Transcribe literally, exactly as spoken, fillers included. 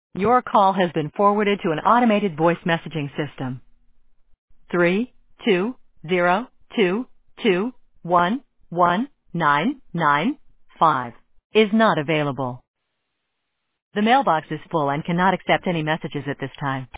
Your call has been forwarded to an automated voice messaging system. Three two zero two two one one nine nine five is not available. The mailbox is full and cannot accept any messages at this time.